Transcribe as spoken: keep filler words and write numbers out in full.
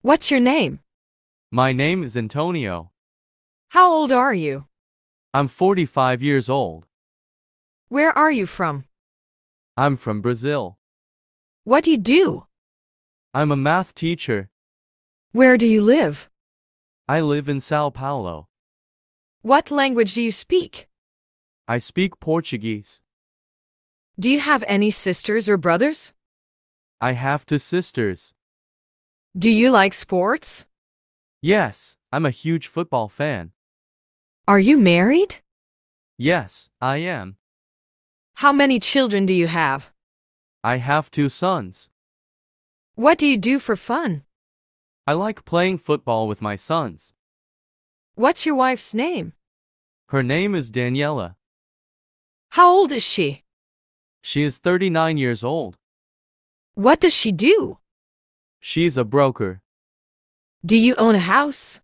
What's your name? My name is Antonio. How old are you? I'm forty-five years old. Where are you from? I'm from Brazil. What do you do? I'm a math teacher. Where do you live? I live in Sao Paulo. What language do you speak? I speak Portuguese. Do you have any sisters or brothers? I have two sisters. Do you like sports? Yes, I'm a huge football fan. Are you married? Yes, I am. How many children do you have? I have two sons. What do you do for fun? I like playing football with my sons. What's your wife's name? Her name is Daniela. How old is she? She is thirty-nine years old. What does she do? She's a broker. Do you own a house?